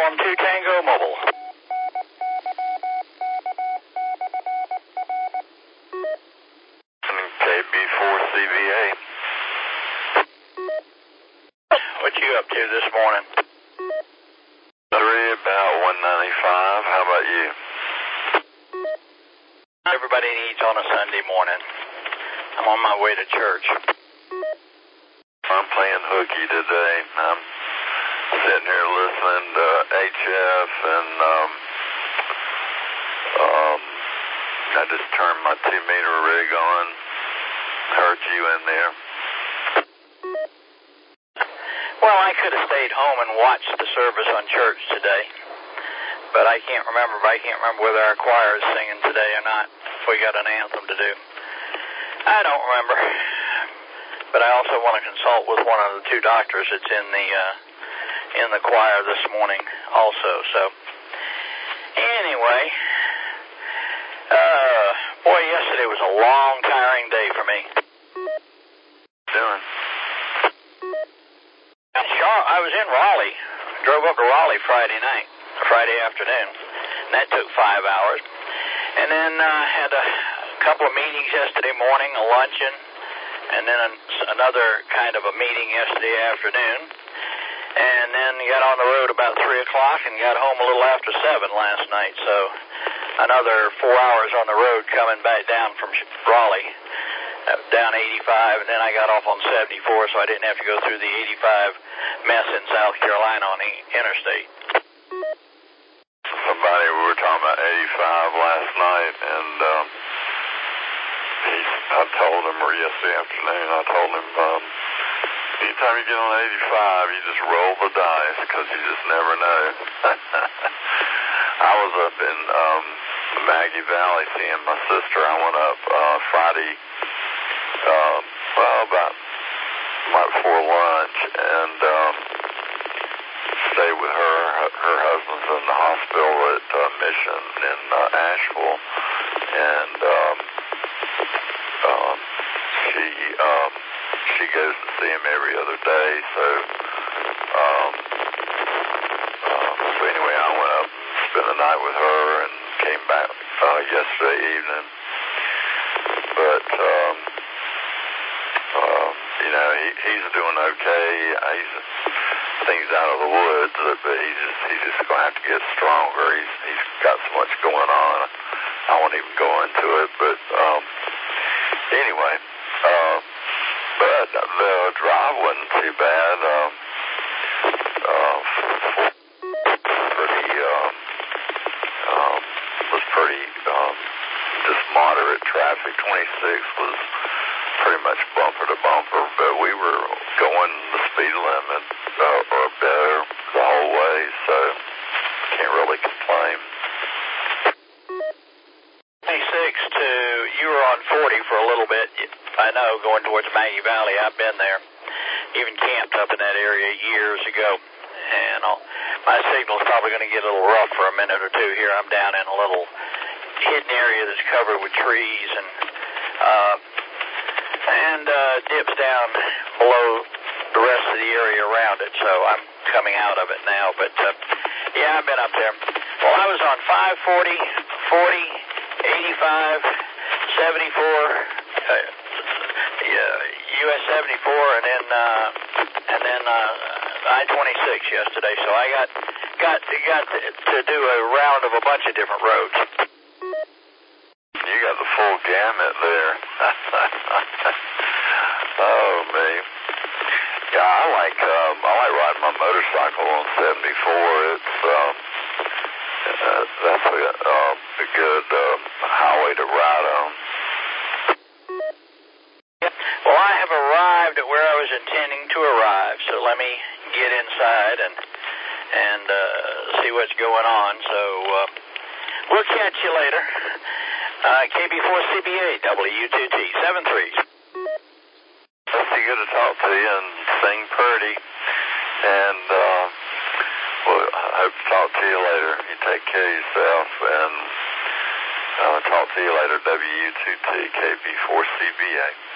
Uniform 2 Tango Mobile. KB4CVA. What you up to this morning? 3, about 195. How about you? Everybody needs on a Sunday morning. I'm on my way to church. I'm playing hooky today. I'm sitting here listening to HF, and I just turned my 2-meter rig on. Heard you in there. Well, I could have stayed home and watched the service on church today, but I can't remember whether our choir is singing today or not. If we got an anthem to do, I don't remember. But I also want to consult with one of the 2 doctors that's in the choir this morning also. So anyway, boy, yesterday was a long, tiring day for me. Doing? I was in Raleigh. Drove up to Raleigh Friday afternoon, and that took 5 hours. And then had a couple of meetings yesterday morning, a luncheon, and then another kind of a meeting yesterday afternoon. And then got on the road about 3 o'clock and got home a little after 7 last night. So another 4 hours on the road coming back down from Raleigh, down 85, and then I got off on 74, so I didn't have to go through the 85 mess in South Carolina on the interstate. We were talking about 85 last night, and I told him, or yesterday afternoon, I told him, anytime you get on 85, you just roll the dice, because you just never know. I was up in Maggie Valley seeing my sister. I went up Friday, about right before lunch, and stayed with her. Her husband's in the hospital at Mission in Asheville, and she goes to see him every other day. So anyway, I went up, spent the night with her, and came back yesterday evening. But he's doing okay. He's out of the woods, but he's just going to have to get stronger. He's got so much going on. I won't even go into it, but anyway, but the drive wasn't too bad. Was pretty just moderate traffic. 26 was pretty much bumper to bumper, but we were going the speed limit or better the whole way, so can't really complain. 26 to, you were on 40 for a little bit, I know, going towards Maggie Valley. I've been there, even camped up in that area years ago, and my signal's probably going to get a little rough for a minute or two here. I'm down in a little hidden area that's covered with trees, and dips down below the rest of the area around it, so I'm coming out of it now. But yeah, I've been up there. Well, I was on 540, 40, 85, 74, US 74, and then I-26 yesterday. So I got to do a round of a bunch of different roads. You got the full gamut there. Oh, me. Yeah, I like riding my motorcycle on 74. It's that's a good highway to ride on. Well, I have arrived at where I was intending to arrive, so let me get inside and see what's going on. So we'll catch you later. KB4CBA, W2T, 73. It's good to talk to you and sing pretty. And I hope to talk to you later. You take care of yourself, and talk to you later. W2T, KB4CBA.